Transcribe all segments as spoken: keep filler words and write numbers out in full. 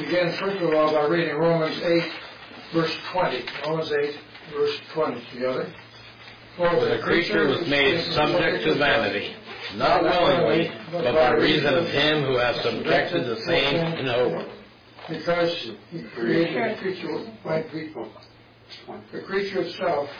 begin, first of all, by reading Romans eight, verse twenty. Romans eight, verse twenty together. For the creature was made subject to vanity, not willingly, but by reason of him who has subjected the same in hope. Because he created the creature by people. The creature itself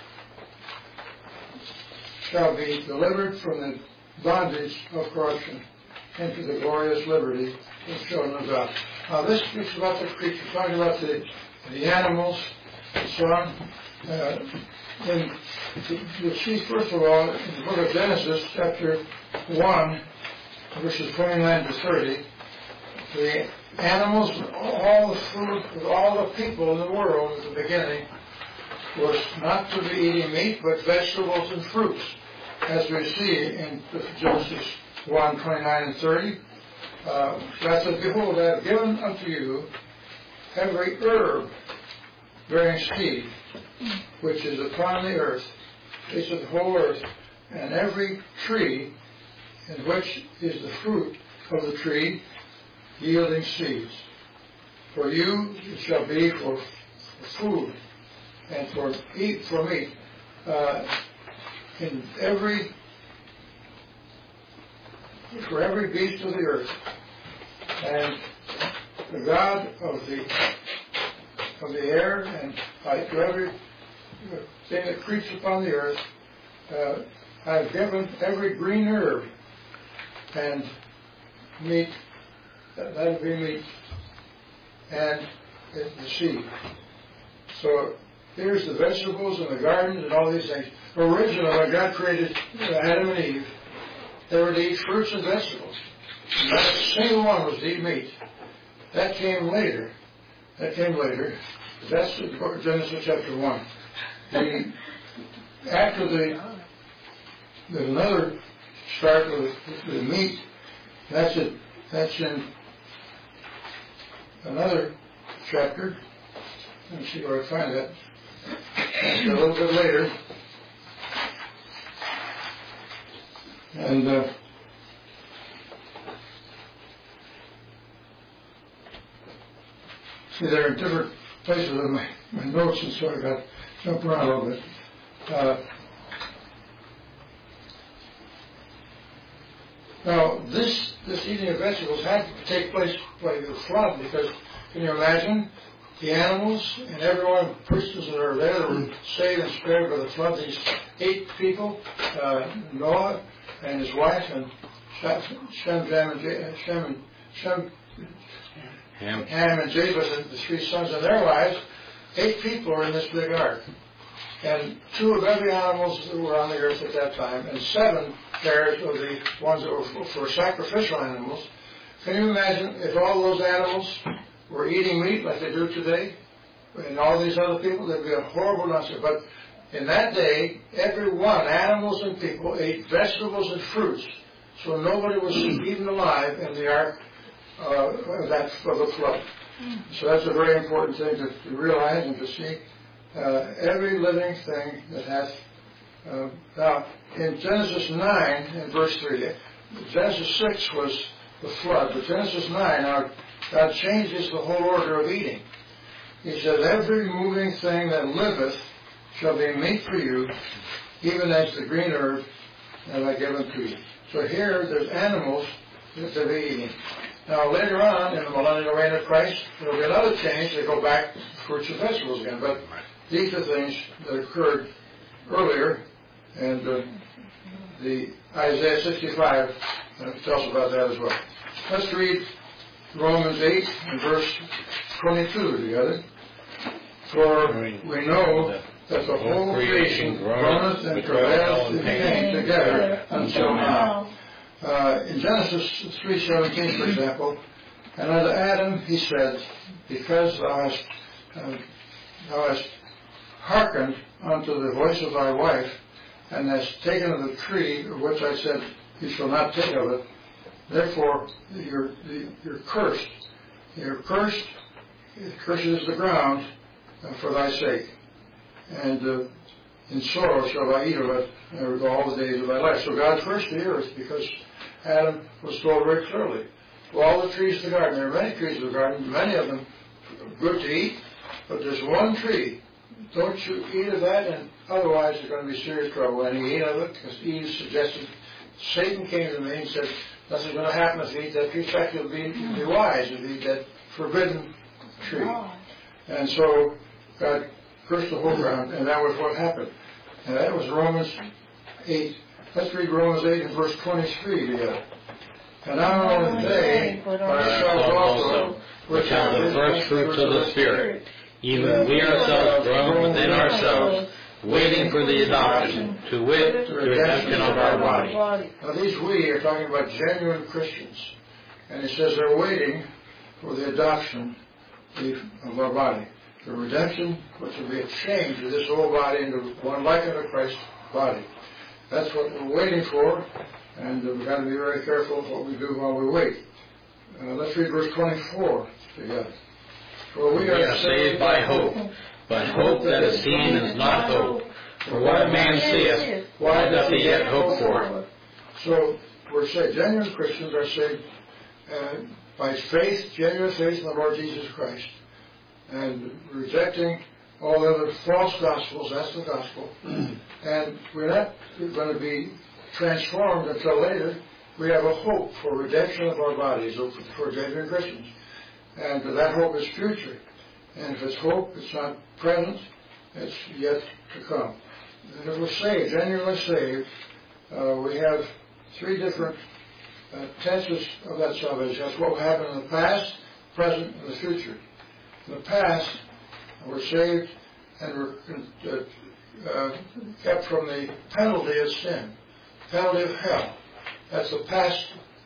shall be delivered from the bondage of corruption into the glorious liberty of children of God. Now this speaks about the creature, talking about the, the animals and so on. Uh, and you'll see, first of all, in the book of Genesis, chapter one, verses twenty-nine to thirty, the animals, all the food of all the people in the world at the beginning was not to be eating meat, but vegetables and fruits, as we see in Genesis one, twenty-nine and thirty. Uh, God said, behold, I have given unto you every herb bearing seed, which is upon the earth, face of the whole earth, and every tree in which is the fruit of the tree yielding seeds. For you it shall be for, for food and for eat for meat. Uh, in every for every beast of the earth, and the God of the of the air, and by to every thing that creeps upon the earth, uh, I have given every green herb and meat, that will be meat, and the seed. So here's the vegetables and the gardens and all these things. Originally, when God created Adam and Eve, they were to eat fruits and vegetables. Not a single one was to eat meat. That came later. That came later. That's Genesis chapter one. The, after the, there's another start with, with meat. That's it. That's in another chapter. Let me see where I find that. That's a little bit later. And uh, see, they're in different places in my, my notes, and so I got to jump around a little bit. Uh, now, this this eating of vegetables had to take place by the flood, because can you imagine the animals and everyone, persons that are there that were saved and spared by the flood? These eight people, uh, Noah and his wife, and Shem, Shem, and Shem, Shem, Ham. Ham and Japheth, the three sons of their wives. Eight people are in this big ark, and two of every animals that were on the earth at that time, and seven pairs of the ones that were for, for sacrificial animals. Can you imagine if all those animals were eating meat like they do today, and all these other people? There'd be a horrible answer. But in that day, every one, animals and people, ate vegetables and fruits, so nobody was eaten alive in the ark uh, that for the flood. So that's a very important thing to, to realize and to see. Uh, every living thing that has. Uh, now, in Genesis nine, in verse three, Genesis six was the flood, but Genesis nine, now God changes the whole order of eating. He says, every moving thing that liveth shall be meat for you, even as the green herb that I give unto you. So here, there's animals that they'll be eating. Now, later on, in the millennial reign of Christ, there will be another change. They go back to fruits and vegetables again. But these are things that occurred earlier, and uh, the Isaiah sixty-five uh, tells about that as well. Let's read Romans eight and verse twenty-two together. For we know that the whole creation groaneth and travaileth in pain together until now. Uh, in Genesis three seventeen, for example, and unto Adam he said, because thou hast, uh, thou hast hearkened unto the voice of thy wife, and hast taken of the tree of which I said, you shall not take of it, therefore you're, you're cursed. You're cursed, cursed is the ground uh, for thy sake. And uh, in sorrow shall thou eat of it uh, all the days of thy life. So God cursed the earth because Adam was told very clearly of all the trees of the garden. There are many trees of the garden, many of them good to eat, but there's one tree. Don't you eat of that, and otherwise there's going to be serious trouble. And he ate of it because Eve suggested. Satan came to me and said, nothing's going to happen if you eat that tree. In fact, you'll be, you'll be wise if you eat that forbidden tree. And so God cursed the whole ground, and that was what happened. And that was Romans eight. Let's read Romans eight and verse twenty-three together. And not only they, but ourselves also, which have the first fruits of the Spirit, even we ourselves grown within ourselves, waiting for the adoption, to wit, the redemption of our body. Now these we are talking about genuine Christians. And it says they're waiting for the adoption of our body. The redemption, which will be a change of this old body into one like unto Christ's body. That's what we're waiting for, and we've got to be very careful of what we do while we wait. Uh, let's read verse twenty-four together. For we, we are, are saved by hope, but hope that is seen is not hope. For what a man seeth, why doth he yet hope for? So we're saved. Genuine Christians are saved uh, by faith, genuine faith in the Lord Jesus Christ, and rejecting all the other false gospels. That's the gospel. And we're not going to be transformed until later. We have a hope for redemption of our bodies for genuine Christians. And that hope is future. And if it's hope, it's not present, it's yet to come. And if we're saved, genuinely saved, uh, we have three different uh, tenses of that salvation. That's what will happen in the past, present, and the future. In the past, we're saved and we're uh, uh, kept from the penalty of sin, penalty of hell. That's the past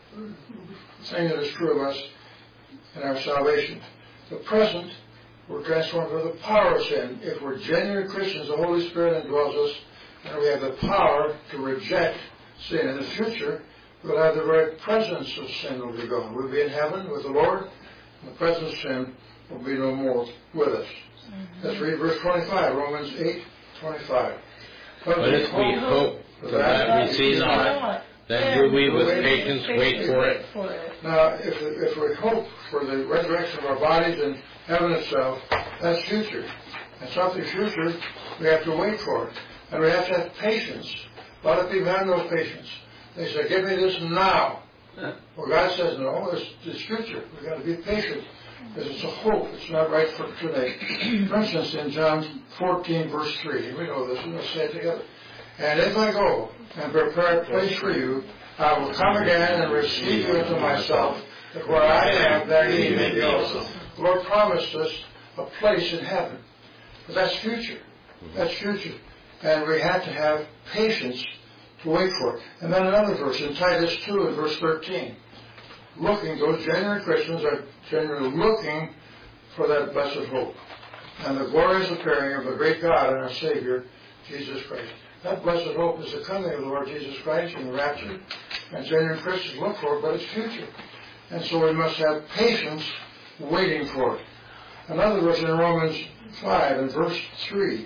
thing that is true of us in our salvation. The present, we're transformed by the power of sin. If we're genuine Christians, the Holy Spirit indwells us, and we have the power to reject sin. In the future, we'll have the very presence of sin will be gone. We'll be in heaven with the Lord, and the presence of sin will be no more with us. Mm-hmm. Let's read verse twenty-five, Romans eight, twenty-five. But, but if we hope for that, that we see not, then do we with patience wait for it. Now, if, if we hope for the resurrection of our bodies in heaven itself, that's future. And something future, we have to wait for it. And we have to have patience. A lot of people have no patience. They say, give me this now. Well, God says, no, it's, it's future. We've got to be patient. Because it's a hope. It's not right for today. For instance, in John fourteen, verse three, we know this, and let's say it together. And if I go and prepare a place for you, I will come again and receive you into myself, that where I am, there ye may be also. The Lord promised us a place in heaven. But that's future. That's future. And we have to have patience to wait for it. And then another verse in Titus two and verse thirteen. Looking, those genuine Christians are generally looking for that blessed hope. And the glorious appearing of the great God and our Savior, Jesus Christ. That blessed hope is the coming of the Lord Jesus Christ in the rapture. And genuine Christians look for it, but it's future. And so we must have patience waiting for it. Another verse in Romans five and verse three.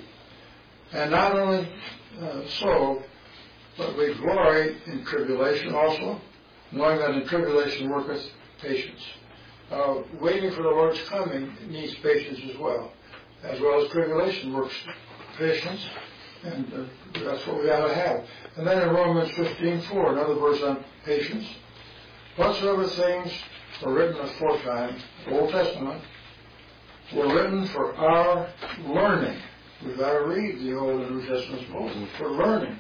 And not only uh, so, but we glory in tribulation also, knowing that in tribulation worketh patience. Uh, waiting for the Lord's coming needs patience as well, as well as tribulation works patience, and uh, that's what we ought to have. And then in Romans fifteen four, another verse on patience. Whatsoever things were written aforetime, the Old Testament, were written for our learning. We've got to read the Old and New Testaments both for learning.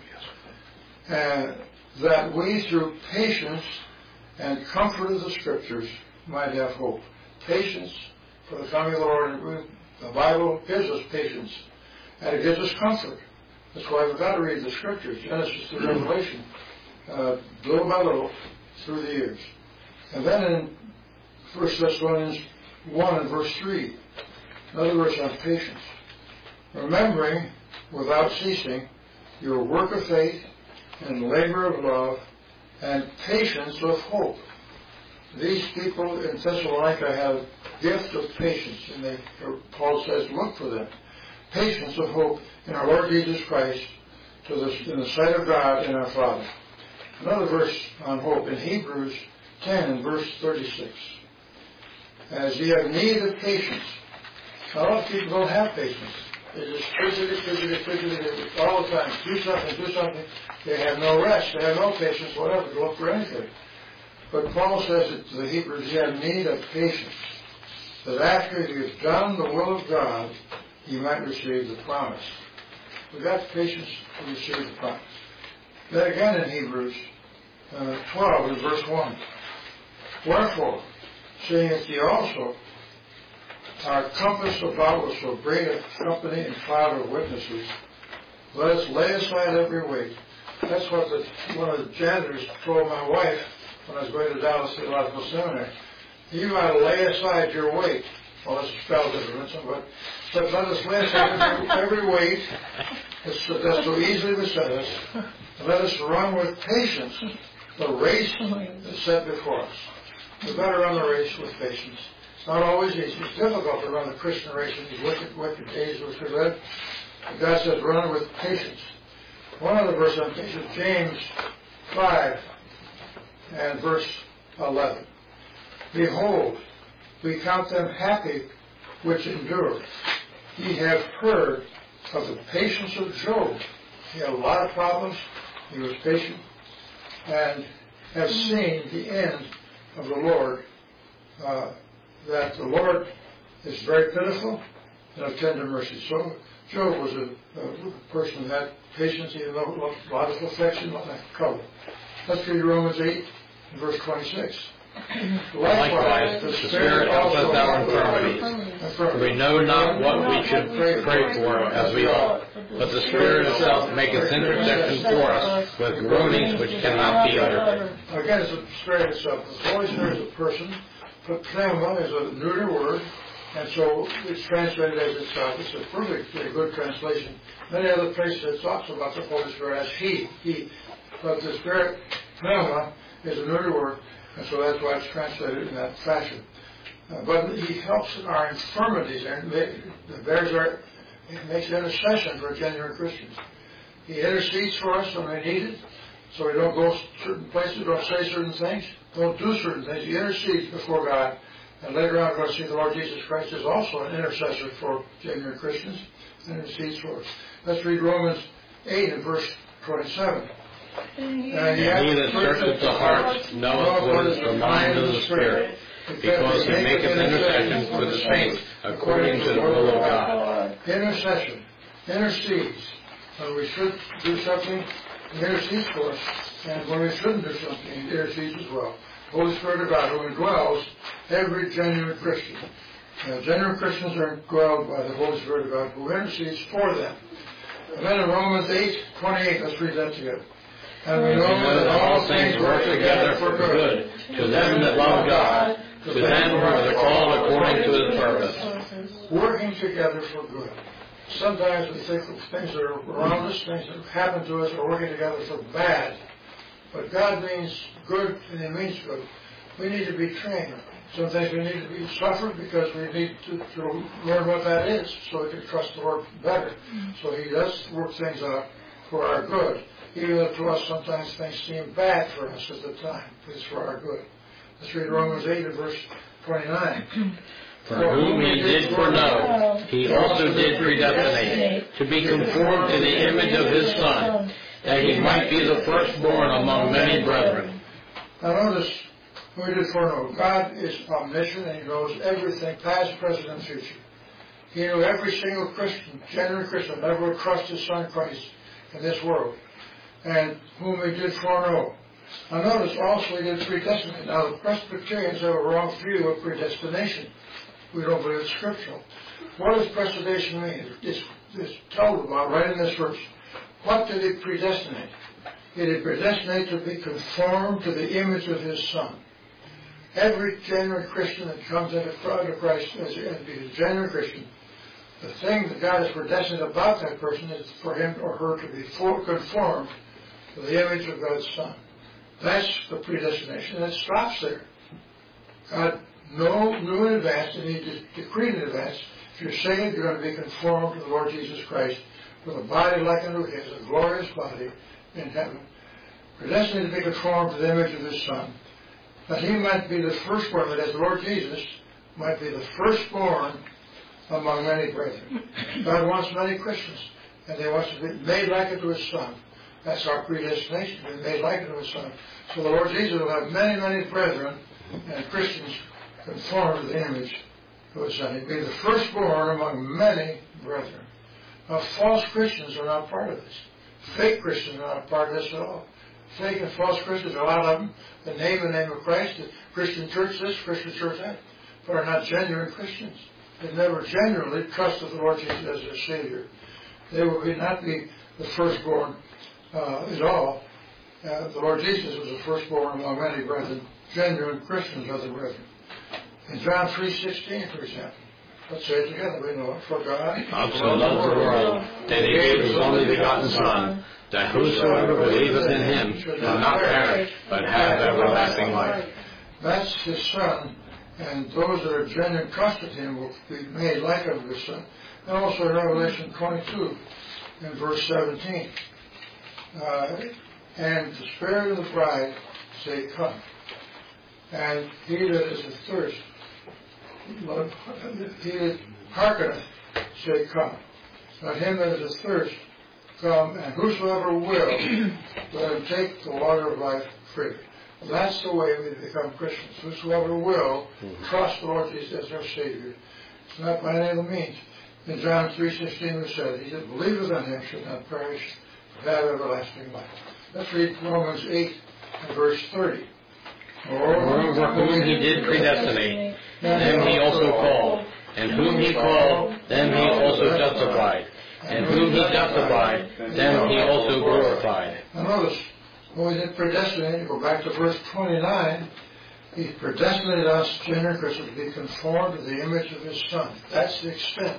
And that we through patience and comfort of the Scriptures might have hope. Patience for the coming of the Lord. And the Bible gives us patience, and it gives us comfort. That's why we've got to read the Scriptures, Genesis to Revelation, uh, little by little through the years. And then in First Thessalonians one and verse three, another verse on patience. Remembering without ceasing your work of faith and labor of love and patience of hope. These people in Thessalonica have gift of patience, and they, Paul says, look for them. Patience of hope in our Lord Jesus Christ to the, in the sight of God and our Father. Another verse on hope in Hebrews ten and verse thirty-six. As ye have need of patience. A lot of people don't have patience. They just fidgety, fidgety, fidgety all the time. Do something, do something. They have no rest. They have no patience, whatever, to look for anything. But Paul says to the Hebrews, you have need of patience, that after you have done the will of God, you might receive the promise. We've got patience to receive the promise. Then again in Hebrews uh, twelve, in verse one. Wherefore, seeing that ye also are compassed about with so great a company and cloud of witnesses, let us lay aside every weight. That's what the, one of the janitors told my wife when I was going to Dallas Theological Seminary. You ought to lay aside your weight. Well, that's a spell difference, but, but let us lay aside every, every weight that's, that's so easily beset us, and let us run with patience the race that's set before us. We better run the race with patience. It's not always easy. It's difficult to run the Christian race in these wicked, wicked days which we live. But God says run with patience. One other verse on patience, James five and verse eleven. Behold, we count them happy which endure. Ye have heard of the patience of Job. He had a lot of problems. He was patient. And have seen the end of the Lord, uh, that the Lord is very pitiful and of tender mercy. So Job was a, a person who had patience, even though a lot of affliction, a lot of trouble. Let's read Romans eight, verse twenty-six. Likewise, the Spirit helps us our infirmities, for we know not what we should pray for as we ought, but the Spirit itself maketh intercession for us with groanings which cannot be uttered. Again, it's the Spirit itself. The Holy Spirit is a person, but pneuma is a neuter word, and so it's translated as itself. It's a perfectly good translation. Many other places it talks about the Holy Spirit as He, He. But the Spirit, pneuma, is a neuter word, and so that's why it's translated in that fashion. Uh, but He helps in our infirmities, and bears our, He makes intercession for genuine Christians. He intercedes for us when we need it, so we don't go certain places, don't say certain things, don't do certain things. He intercedes before God, and later on we're going to see the Lord Jesus Christ is also an intercessor for genuine Christians, and intercedes for us. Let's read Romans eight and verse twenty-seven. And he that searcheth the hearts knoweth what is the mind of the Spirit, because he maketh intercession for the saints according to the will of God. Intercession. Intercedes. When we should do something, He intercedes for us. And when we shouldn't do something, He intercedes as well. Holy Spirit of God, who indwells every genuine Christian. Now, genuine Christians are indwelled by the Holy Spirit of God, who intercedes for them. And then in Romans eight twenty-eight, let's read that together. And we know that all things work together for good, to them that love God, to them who are called according to His purpose. Working together for good. Sometimes we think that things that are around us, things that happen to us, are working together for bad. But God means good, and He means good. We need to be trained. Sometimes we need to be suffered because we need to, to learn what that is, so we can trust the Lord better. So He does work things out for our good. Even though to us sometimes things seem bad for us at the time, it's for our good. Let's read Romans eight and verse twenty-nine. For whom He did foreknow, He also did predestinate, to be conformed to the image of His Son, that He might be the firstborn among many brethren. Now notice, who He did foreknow. God is omniscient, and He knows everything, past, present, and future. He knew every single Christian, genuine Christian, that would trust His Son Christ in this world, and whom He did foreknow. Now notice also He did predestinate. Now the Presbyterians have a wrong view of predestination. We don't believe it's scriptural. What does predestination mean? It's, it's told about right in this verse. What did He predestinate? He did predestinate to be conformed to the image of His Son. Every genuine Christian that comes into Christ as a genuine Christian, the thing that God has predestined about that person is for him or her to be conformed to the image of God's Son. That's the predestination, and it stops there. God know, knew in advance, and He decreed in advance, if you're saved, you're going to be conformed to the Lord Jesus Christ with a body like unto His, a glorious body in heaven. Predestined to be conformed to the image of His Son. that he might be the firstborn, that is, the Lord Jesus might be the firstborn among many brethren. God wants many Christians, and he wants to be made like unto his Son. That's our predestination, to be made like unto his Son. So the Lord Jesus will have many, many brethren and Christians conformed to the image of his Son. He'd be the firstborn among many brethren. Now, false Christians are not part of this. Fake Christians are not part of this at all. Fake and false Christians, a lot of them, that name the name of Christ, the Christian church this, Christian church that, but are not genuine Christians. They've never genuinely trusted the Lord Jesus as their Savior. They will be, not be the firstborn uh, at all. Uh, the Lord Jesus was the firstborn among many brethren. Genuine Christians are the brethren. In John three sixteen, for example, let's say it together. We know it. For God so loved the world that he gave his only begotten Son, that whosoever believeth in him shall not perish, but have everlasting life. That's his Son, and those that are genuine trusted him will be made like unto his Son. And also in Revelation twenty-two, in verse seventeen, uh, and the Spirit of the bride say, Come. And he that is athirst, he that hearkeneth, say, Come. Let him that is athirst come, and whosoever will, let him take the water of life freely. That's the way we become Christians. Whosoever will trust the Lord Jesus as their Savior. It's not by any other means. In John three sixteen we said, he that believeth on him should not perish, but have everlasting life. Let's read Romans eight and verse thirty. Moreover, whom he did predestinate, them he also called. And whom he called, them he also justified. And whom he justified, them he also glorified. Now notice, when we did predestinate, go back to verse twenty-nine, he predestinated us, genuine Christians, to be conformed to the image of his Son. That's the extent,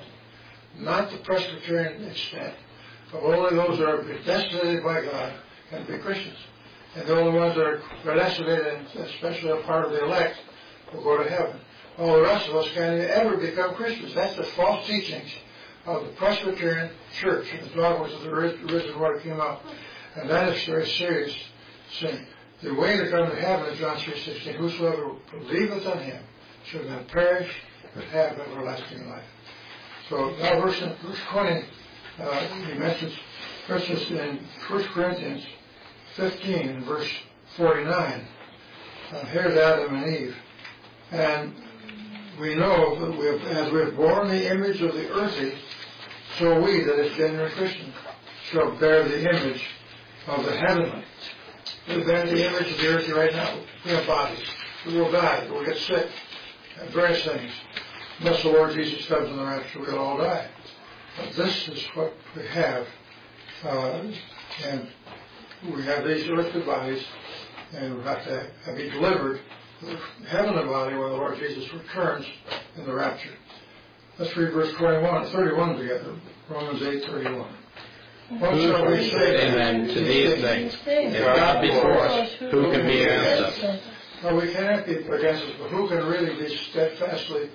not the Presbyterian extent, of only those that are predestinated by God can be Christians. And the only ones that are predestinated, and especially a part of the elect, will go to heaven. All the rest of us can't ever become Christians. That's the false teachings of the Presbyterian Church and the dogmas of the original word came out. And that is very serious sin. The way to come to heaven is John three sixteen. Whosoever believeth on him shall not perish, but have everlasting life. So now verse, verse twenty, uh, he mentions Christmas in First Corinthians fifteen, verse forty-nine. Uh, here's Adam and Eve. And we know that we have, as we have borne the image of the earthy, so we, that is genuine Christians, shall bear the image of the heavenly. We bear the image of the earthy right now. We have bodies. We will die. We'll get sick. And various things. Unless the Lord Jesus comes in the rapture, we'll all die. But this is what we have. Uh, and we have these earthly bodies, and we have to have be delivered to the heavenly body when the Lord Jesus returns in the rapture. Let's read verse twenty-one, thirty-one together. Romans eight thirty-one. What shall we say then to these things? If God be for us, who can be against us? Well, we cannot be against us, but who can really be steadfastly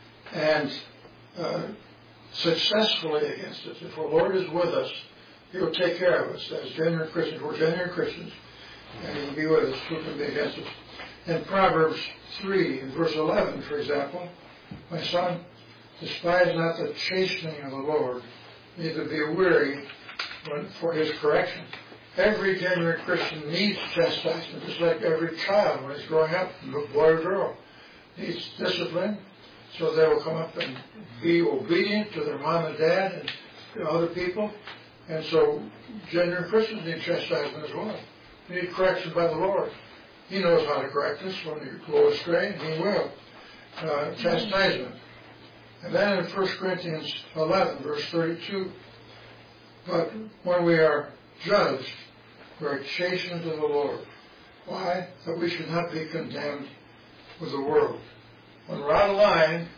and uh, successfully against us? If the Lord is with us, he will take care of us as genuine Christians. We're genuine Christians, and he will be with us. Who can be against us? In Proverbs three, in verse eleven, for example, my son, despise not the chastening of the Lord, neither be weary when, for his correction. Every genuine Christian needs chastisement, just like every child when he's growing up, boy or girl, needs discipline, so they will come up and be obedient to their mom and dad and to other people. And so genuine Christians need chastisement as well. They need correction by the Lord. He knows how to correct us when you go astray, and he will. Uh, chastisement. And then in First Corinthians eleven, verse thirty-two, but when we are judged, we are chastened to the Lord. Why? That we should not be condemned with the world. When we're out of line,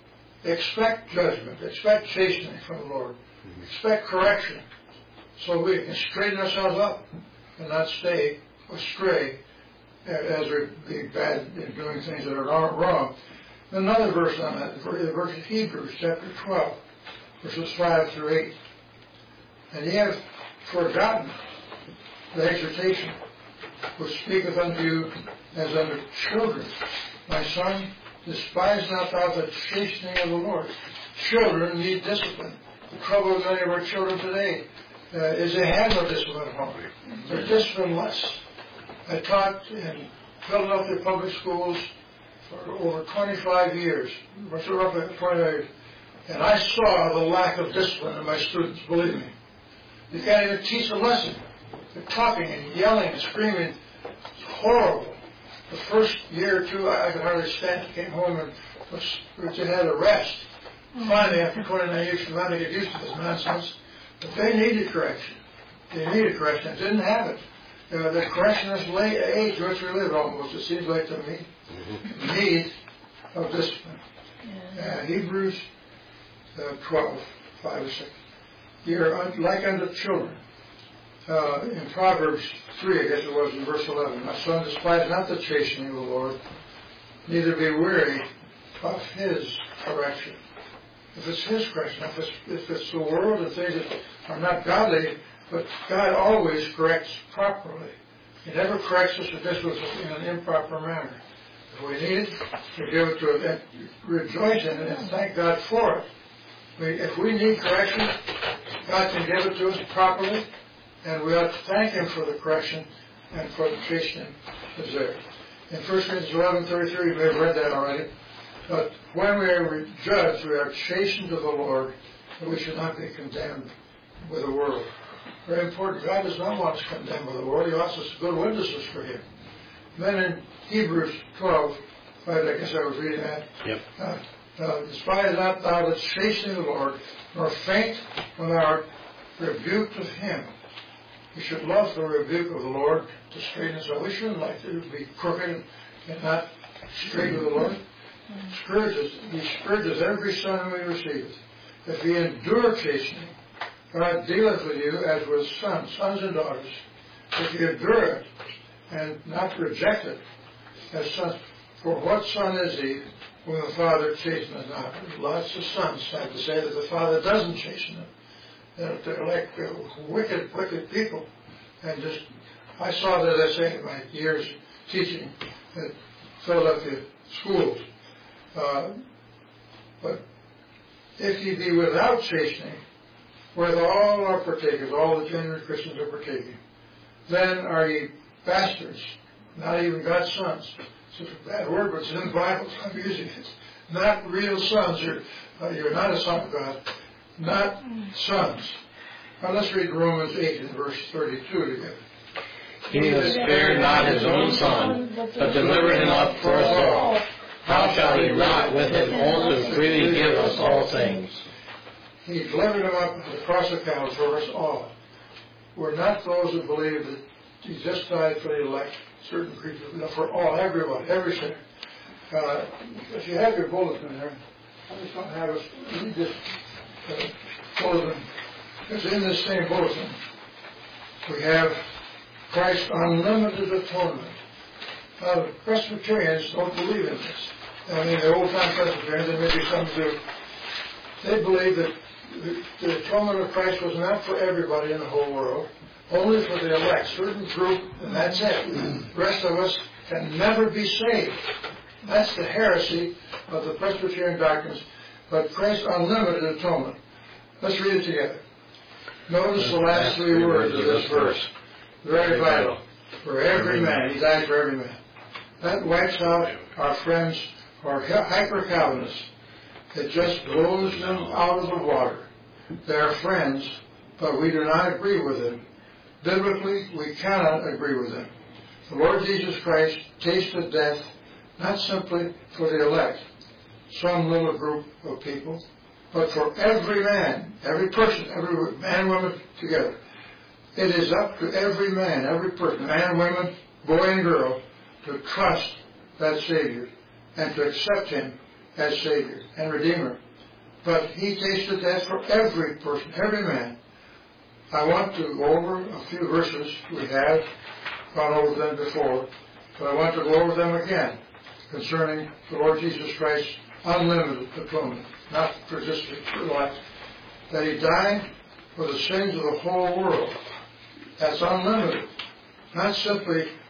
expect judgment, expect chastening from the Lord, expect correction, so we can straighten ourselves up and not stay astray as we be bad in doing things that are wrong. Another verse on that, the verse of Hebrews, chapter twelve, verses five through eight. And ye have forgotten the exhortation which speaketh unto you as unto children. My son, despise not thou the chastening of the Lord. Children need discipline. The trouble with many of our children today uh, is they have no discipline at home. They're disciplineless. I taught in Philadelphia public schools for over twenty-five years, roughly twenty-five years, and I saw the lack of discipline in my students, believe me. You can't even teach a lesson. They're talking and yelling and screaming. It's horrible. The first year or two, I, I could hardly stand. I came home and was, we just had a rest. Finally, after twenty-nine years, we finally get used to this nonsense. But they needed correction. They needed correction. I didn't have it. Uh, the correction is late age, which we live almost, it seems like to me. Need of discipline. Uh, Hebrews uh, twelve, five or six. You're un- like unto children. Uh, in Proverbs three, I guess it was, in verse eleven. My son, despise not the chastening of the Lord, neither be weary of his correction. If it's his correction, if it's, if it's the world and things that are not godly, but God always corrects properly. He never corrects us or does us in an improper manner. If we need it, we give it to him and rejoice in it and thank God for it. We, if we need correction, God can give it to us properly, and we ought to thank him for the correction and for the chastening that's there. In First Corinthians eleven thirty-three, you may have read that already. But when we are judged, we are chastened of the Lord, and we should not be condemned with the world. Very important. God does not want us condemned with the world. He wants us good witnesses for him. Then in Hebrews twelve, I guess I was reading that. Yep. Uh, uh, Despise not thou the chastening of the Lord, nor faint when thou art rebuked of him. We should love the rebuke of the Lord to straighten us up. We shouldn't like to be crooked and not straight with the Lord. Scourges, he scourges every son whom he receiveth. If he endure chastening, God dealeth with you as with sons, sons and daughters. If you endure it and not reject it as sons, for what son is he whom the Father chasteneth not? Lots of sons have to say that the Father doesn't chasten them. That they're like uh, wicked, wicked people. And just, I saw that, as I say, in my years teaching at Philadelphia schools. Uh, but if ye be without chastening, where all are partakers, all the genuine Christians are partaking, then are ye bastards, not even God's sons. It's a bad word, but it's in the Bible, so I'm using it. Not real sons. You're, uh, you're not a son of God. Not sons. Now let's read Romans eight and verse thirty-two together. He that spared not his own son, but delivered him up for us all, how shall he not with him also freely give us all things? He delivered him up at the cross of Calvary for us all. We're not those who believe that he just died for the elect, certain creatures, no, for all, everyone, every sinner. Uh, if you have your bulletin there, I just don't have it. Read this uh, bulletin. It's in this same bulletin. We have Christ's unlimited atonement. Now, the Presbyterians don't believe in this. I mean, the old-time Presbyterians, and maybe some do, they believe that the, the atonement of Christ was not for everybody in the whole world, only for the elect, certain group, and that's it. The rest of us can never be saved. That's the heresy of the Presbyterian doctrines, but Christ's unlimited atonement. Let's read it together. Notice the last three words of this verse. Very vital. For every man. He died for every man. That wipes out our friends who are hyper-Calvinists. It just blows them out of the water. They are friends, but we do not agree with them. Biblically, we cannot agree with them. The Lord Jesus Christ tasted death not simply for the elect, some little group of people, but for every man, every person, every man and woman together. It is up to every man, every person, man, woman, boy and girl, to trust that Savior and to accept him as Savior and Redeemer. But he tasted death for every person, every man. I want to go over a few verses. We have gone over them before, but I want to go over them again concerning the Lord Jesus Christ's unlimited atonement, not for just for life. That he died for the sins of the whole world. That's unlimited. Not simply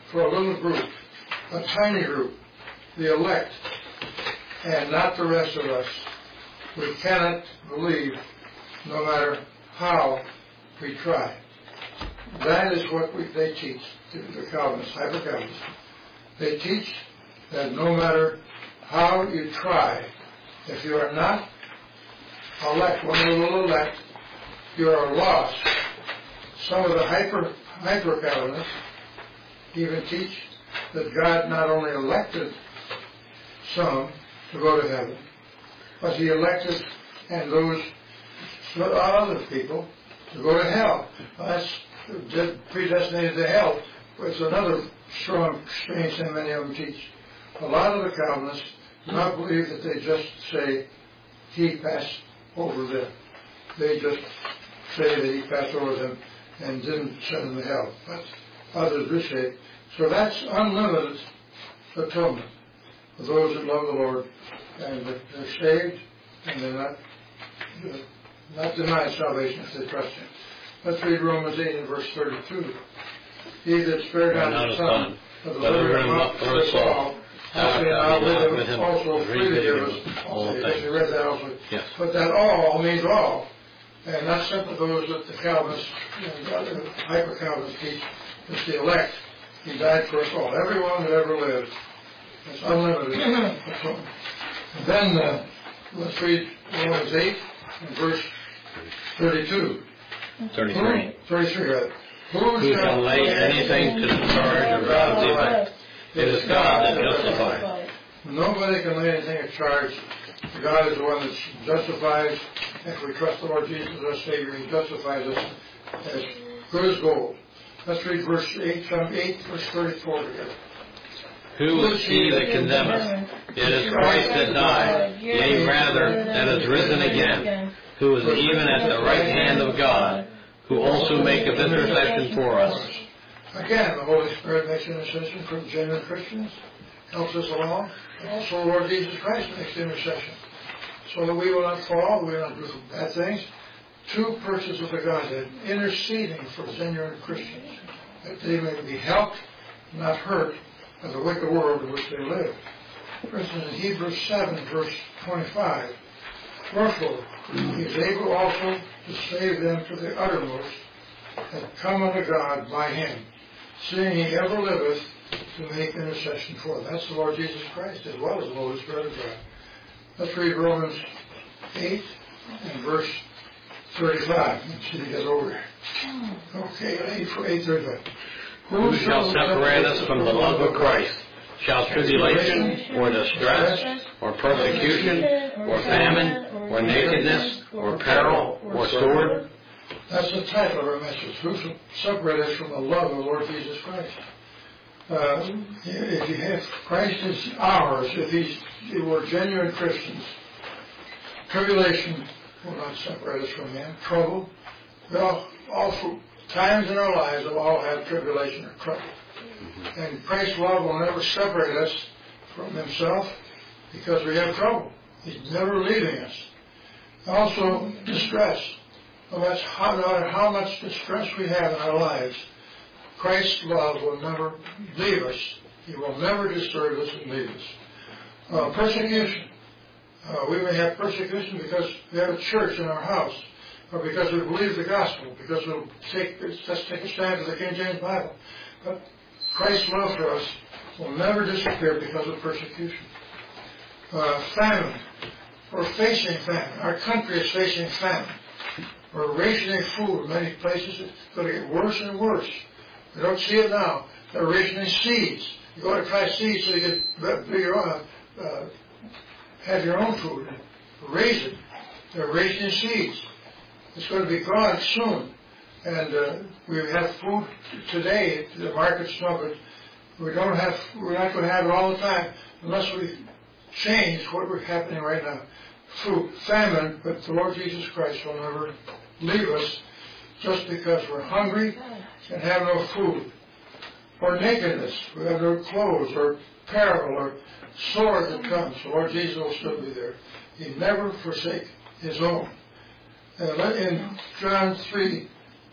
for a little group, a tiny group, the elect, and not the rest of us. We cannot believe no matter how we try. That is what we, they teach, the Calvinists, hyper-Calvinists. They teach that no matter how you try, if you are not elect, one of the little elect, you are lost. Some of the hyper, hyper-Calvinists even teach that God not only elected some to go to heaven, but he elected and those other people to go to hell. Well, that's predestinated to hell. It's another strong, strange thing many of them teach. A lot of the Calvinists do not believe that they just say he passed over them. They just say that he passed over them and didn't send them to hell. But others do say. So that's unlimited atonement for those that love the Lord and that they're saved and they're not uh, not denied salvation if they trust him. Let's read Romans eight and verse thirty-two. He that spared not his son, but delivered him up for us all, how can I with him also freely give us all things? You read that also. Yes. But that all means all, and not simply those that the Calvinists and other hyper-Calvinists teach. It's the elect. He died for us all. Everyone that ever lived. It's unlimited. And then uh, let's read Romans eight and verse thirty-two. thirty-three. thirty-three, right. Who, Who shall lay anything to the charge of God's elect? It is God that justifies. Nobody can lay anything at charge. God is the one that justifies. If we trust the Lord Jesus as our Savior, he justifies us as good as gold. Let's read verse eight, Psalm eight, verse thirty-four together. Who is he that condemneth? It is Christ that died, yea, rather, that is risen again, who is even at the right hand of God, who also maketh intercession for us. Again, the Holy Spirit makes intercession for genuine Christians, helps us along. Also, the Lord Jesus Christ makes intercession, so that we will not fall, we will not do bad things. Two persons of the Godhead interceding for genuine Christians, that they may be helped, not hurt, by the wicked world in which they live. For instance, in Hebrews seven, verse twenty-five, wherefore he is able also to save them to the uttermost that come unto God by him, seeing he ever liveth to make intercession for them. That's the Lord Jesus Christ as well as the Holy Spirit of God. Let's read Romans eight and verse thirty-five. Let's see if we get over here. Okay, eight for eight thirty-five. Who shall separate us from the love of Christ? Shall tribulation, or distress, or persecution, or famine, or nakedness, or peril, or sword? That's the title of our message. Who shall separate us from the love of the Lord Jesus Christ? Uh, if you have Christ is ours, if he's, if we're genuine Christians, tribulation will not separate us from him. Trouble, well, also times in our lives will all have tribulation or trouble. And Christ's love will never separate us from himself because we have trouble. He's never leaving us. Also, distress. No matter how, no matter how much distress we have in our lives, Christ's love will never leave us. He will never disturb us and leave us. Uh, persecution. Uh, we may have persecution because we have a church in our house, or because we believe the gospel, because we'll take, let's take a stand for the King James Bible. But Christ's love for us will never disappear because of persecution. Uh, famine. We're facing famine. Our country is facing famine. We're rationing food in many places. It's going to get worse and worse. We don't see it now. They're rationing seeds. You go to try seeds so you can do your own, uh, have your own food and raise it. They're rationing seeds. It's going to be gone soon. And uh, we have food today. The market's strong, but we don't have. We're not going to have it all the time unless we change what we're happening right now. Food, famine, but the Lord Jesus Christ will never leave us just because we're hungry and have no food, or nakedness, we have no clothes, or peril, or sword that comes. The Lord Jesus will still be there. He never forsake his own. Uh, in John three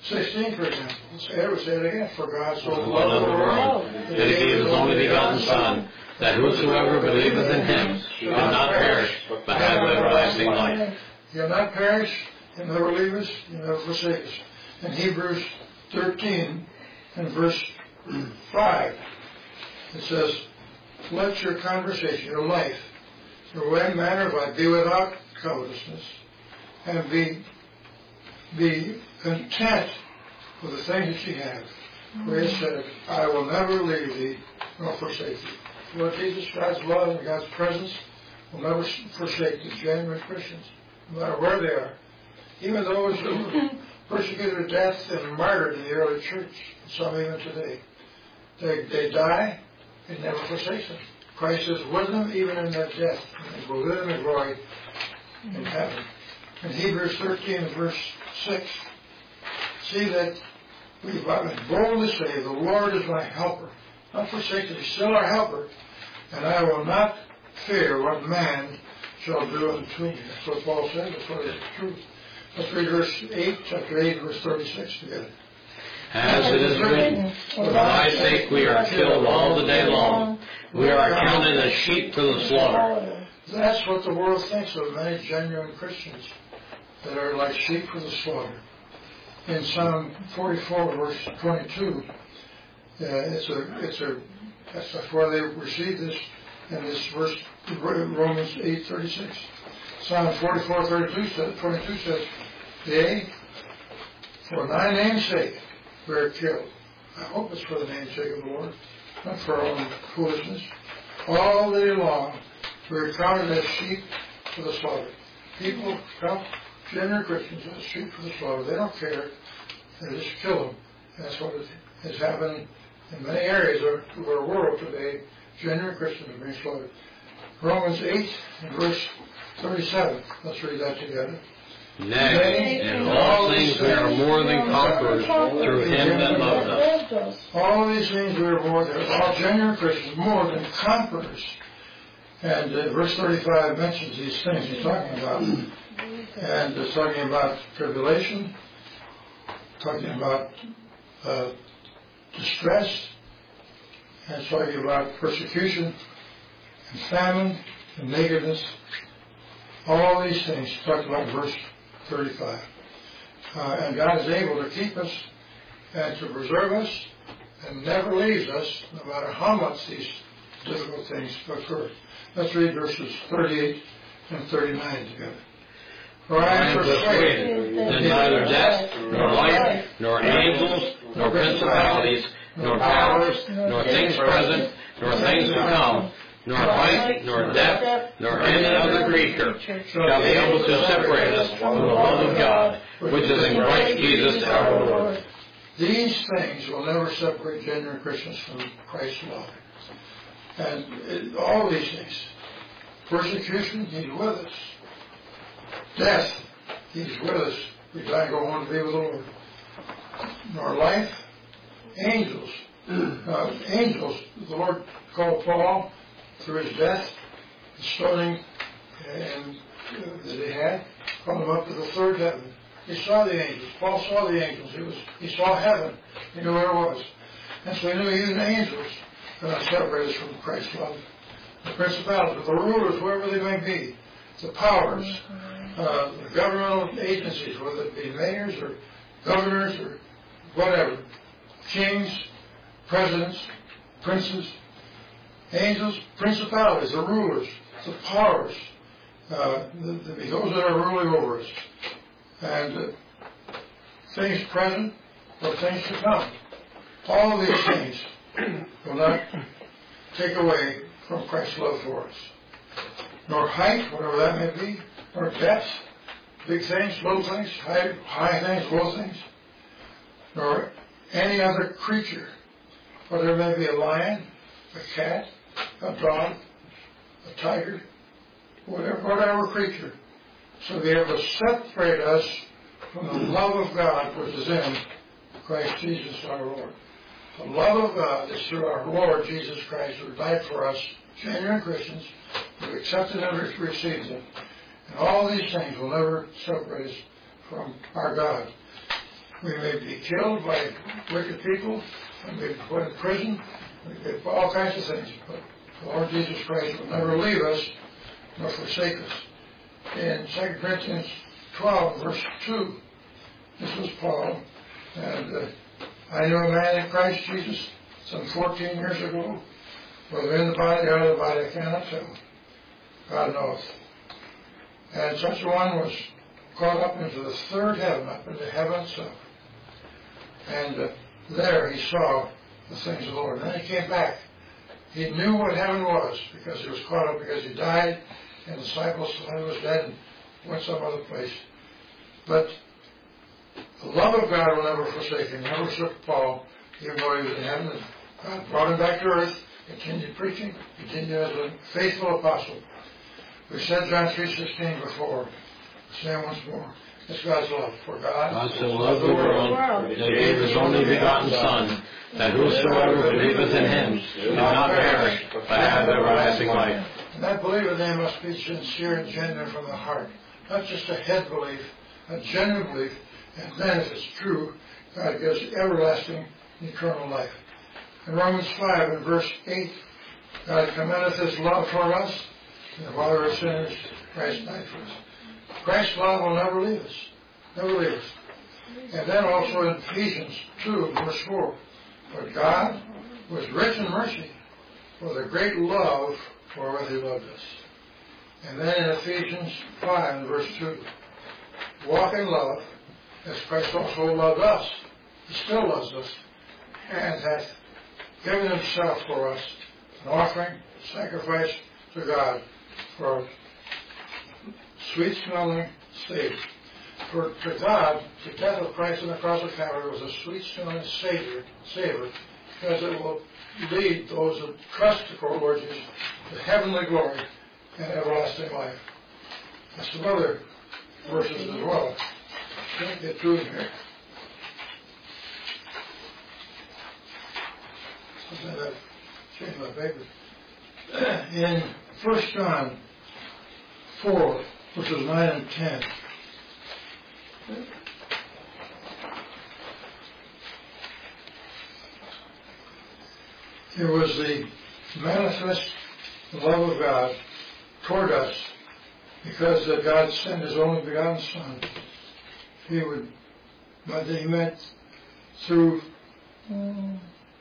sixteen, for example. Say, say it again. For God so loved Loved the world, that he gave his only begotten Son, that whosoever believeth in him should not perish, but have everlasting life. He'll not perish, he'll never leave us, he'll never forsake us. In Hebrews thirteen and verse five, it says, let your conversation, your life, your way and manner of life be without covetousness, and be be content with the things that you have. For he said, I will never leave thee nor forsake thee. Lord Jesus, God's love and God's presence will never forsake the genuine Christians, no matter where they are. Even those who were persecuted to death and martyred in the early church, some even today. They, they die, and never forsake them. Christ is with them even in their death, and will live in glory in heaven. In Hebrews thirteen, verse six, see that we boldly say, the Lord is my helper. Not forsaken, he's still our helper. And I will not fear what man shall do unto me. That's what Paul said, that's what is true. Let's read verse eight, chapter eight, verse thirty-six together. As it is written, for thy sake we are killed all the day long. We are counted as sheep for the slaughter. That's what the world thinks of many genuine Christians that are like sheep for the slaughter. In Psalm forty-four, verse twenty-two, uh, it's a, it's a, that's where they received this in this verse, Romans eight thirty-six. Psalm forty-four, thirty-two says, twenty-two says, yea, for thy name's sake we are killed. I hope it's for the name's sake of the Lord, not for our own foolishness. All day long we are counted as sheep for the slaughter. People count genuine Christians as sheep for the slaughter. They don't care. They just kill them. That's what is happening in many areas of our world today. Genuine Christians are being slaughtered. Romans eight and verse thirty-seven. Let's read that together. Nay, in all things we are more than conquerors through him that loved us. All these things we are more than, all genuine Christians, more than conquerors. And uh, verse thirty-five mentions these things he's talking about. And it's talking about tribulation, talking about uh, distress, and it's talking about persecution, and famine, and nakedness. All these things talked about in verse thirty-five. Uh, and God is able to keep us and to preserve us and never leaves us, no matter how much these difficult things occur. Let's read verses thirty-eight and thirty-nine together. For I am persuaded that neither death, nor life, nor angels, nor principalities, nor powers, nor things present, nor things to come, nor height, nor depth, nor any other creature shall be able to separate us from the love of God, which is in Christ Jesus our Lord. These things will never separate genuine Christians from Christ's love. And it, all these things. Persecution, he's with us. Death, he's with us. We die and go home to be with the Lord. Nor life, angels. Uh, angels, the Lord called Paul through his death, the stoning, and uh, that he had, called him up to the third heaven. He saw the angels. Paul saw the angels. He was he saw heaven. He knew where it was. And so he knew even angels could not separate us from Christ's love. The principalities, the rulers, wherever they may be, the powers, uh, the governmental agencies, whether it be mayors or governors or whatever, kings, presidents, princes, angels, principalities, the rulers, the powers, uh, the, the, those that are ruling over us, and uh, things present or things to come. All of these things will not take away from Christ's love for us. Nor height, whatever that may be, nor depth, big things, little things, high, high things, low things, nor any other creature, whether it may be a lion, a cat, a dog, a tiger, whatever, whatever creature, so be able to separate us from the love of God which is in Christ Jesus our Lord. The love of God is through our Lord Jesus Christ, who died for us, genuine Christians, who accepted and received Him. And all these things will never separate us from our God. We may be killed by wicked people, we may be put in prison, we may be all kinds of things, but the Lord Jesus Christ will never leave us nor forsake us. In Second Corinthians twelve, verse two, this was Paul, and uh, I knew a man in Christ Jesus some fourteen years ago, whether in the body or out of the body, I cannot tell. God knows. And such a one was caught up into the third heaven, up into heaven itself. And uh, there he saw the things of the Lord. And then he came back. He knew what heaven was because he was caught up, because he died, and the disciples thought he was dead and went some other place. But the love of God will never forsake him. Never forsook Paul, even though he was in heaven. God brought him back to earth, continued preaching, continued as a faithful apostle. We said John three sixteen before. Say it once more. It's God's love. For God, God so loved the world that he gave his only begotten Son, that whosoever believeth in him should not perish, but have everlasting life. And that belief in him must be sincere and genuine from the heart. Not just a head belief, a genuine belief. And then, if it's true, God gives everlasting, eternal life. In Romans five, in verse eight, God commendeth his love for us, and while we were sinners, Christ died for us. Christ's love will never leave us. Never leave us. And then also in Ephesians two, verse four, but God was rich in mercy, for the great love wherewith he loved us. And then in Ephesians five, verse two, walk in love, as Christ also loved us. He still loves us, and hath given himself for us, an offering, sacrifice to God, for sweet smelling Savior. For to God, the death of Christ on the cross of Calvary was a sweet smelling Savior, savor, because it will lead those who trust the Lord Jesus to heavenly glory and everlasting life. There's some other verses as well. Can't get through them here. Something I've changed my paper. In First John four, verses nine and ten. It was the manifest love of God toward us, because that God sent his only begotten Son. He would, but he meant through mm.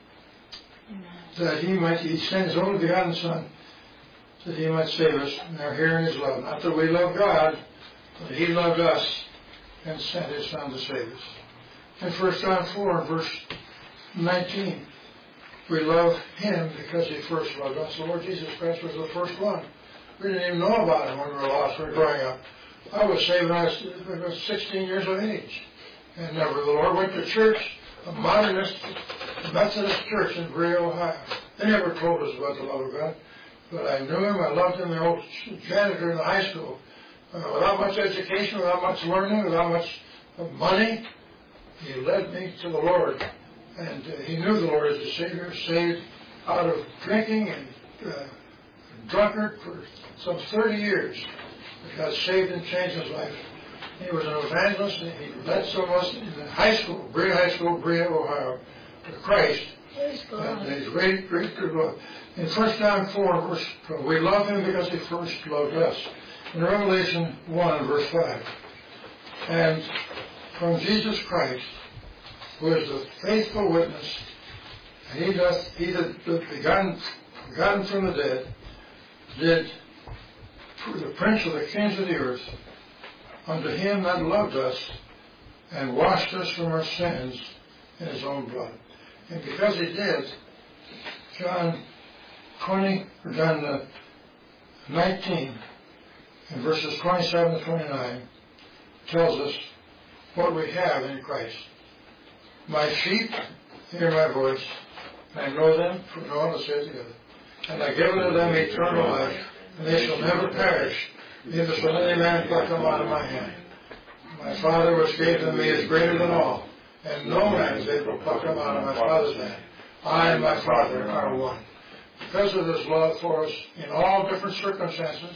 that he might, he sent his only begotten Son that he might save us. And they're hearing his love. Not that we love God, but he loved us and sent his Son to save us. In First John four, verse nineteen, we love him because he first loved us. The Lord Jesus Christ was the first one. We didn't even know about him when we were lost, we were growing up. I was saved when I was sixteen years of age. And never the Lord went to church, a modernist Methodist church in Brea, Ohio. They never told us about the love of God. But I knew him, I loved him, the old janitor in the high school. Uh, without much education, without much learning, without much money, he led me to the Lord. And uh, he knew the Lord as the Savior, saved out of drinking and uh, drunkard for some thirty years. He got saved and changed his life. He was an evangelist, and he led some of us in the high school, Brea High School, Brea, Ohio, to Christ. And he's great, great good love. In First John four, verse twelve, we love him because he first loved us. In Revelation one, verse five, and from Jesus Christ, who is the faithful witness, and he doth, he that begun, begun from the dead, did the prince of the kings of the earth, unto him that loved us, and washed us from our sins in his own blood. And because he did, John twenty, or John uh, nineteen, in verses twenty-seven to twenty-nine, tells us what we have in Christ. My sheep hear my voice, and I know them, for no one will say it together. And I give unto them eternal life, and they shall never perish, neither shall any man pluck them out of my hand. My Father which gave them me is greater than all, and no man is able to pluck them out of my Father's hand. I and my Father are one. Because of his love for us in all different circumstances,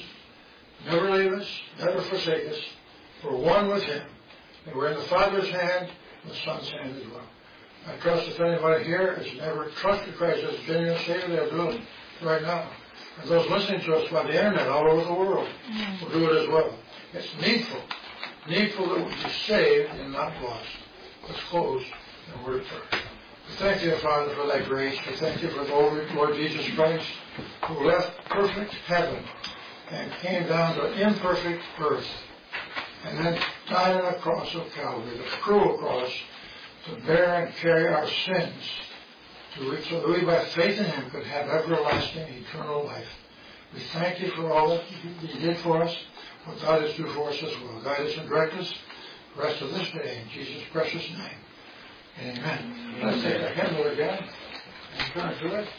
never leave us, never forsake us, we're one with him. And we're in the Father's hand, the Son's hand as well. I trust if anybody here has never trusted Christ as genuine Savior, they'll do it right now. And those listening to us by the internet all over the world will do it as well. It's needful, needful that we be saved and not lost. Let's close in a word of prayer. We thank you, Father, for thy grace. We thank you for the Lord Jesus Christ, who left perfect heaven and came down to imperfect earth, and then died on the cross of Calvary, the cruel cross, to bear and carry our sins, to, so that we by faith in him could have everlasting, eternal life. We thank you for all that you did for us, what God is do for us as well. Guide us and direct us the rest of this day in Jesus' precious name. Amen. Let's take a hymnal again and turn to it.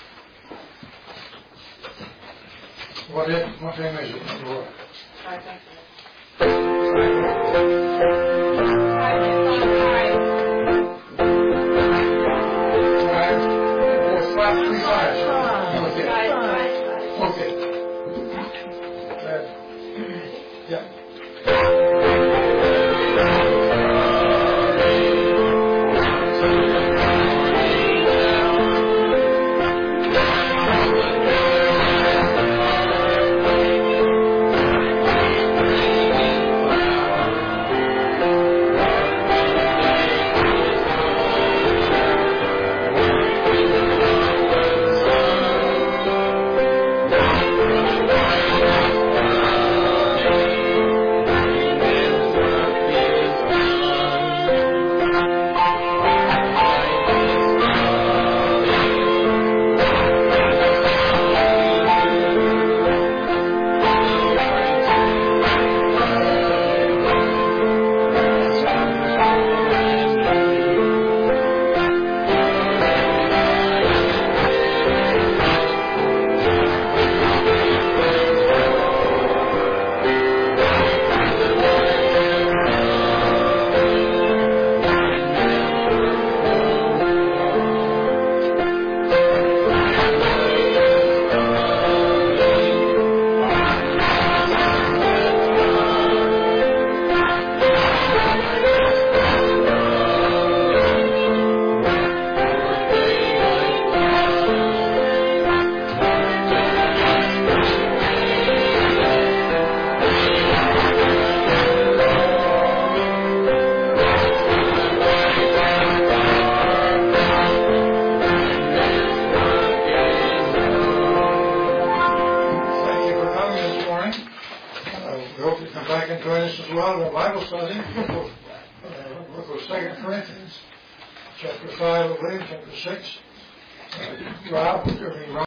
What is, what name is it, number one? Five, five, five, five, three, five. Okay. Okay. Yeah. Chapter five, I believe, chapter six. Uh, Rob, I mean, Rob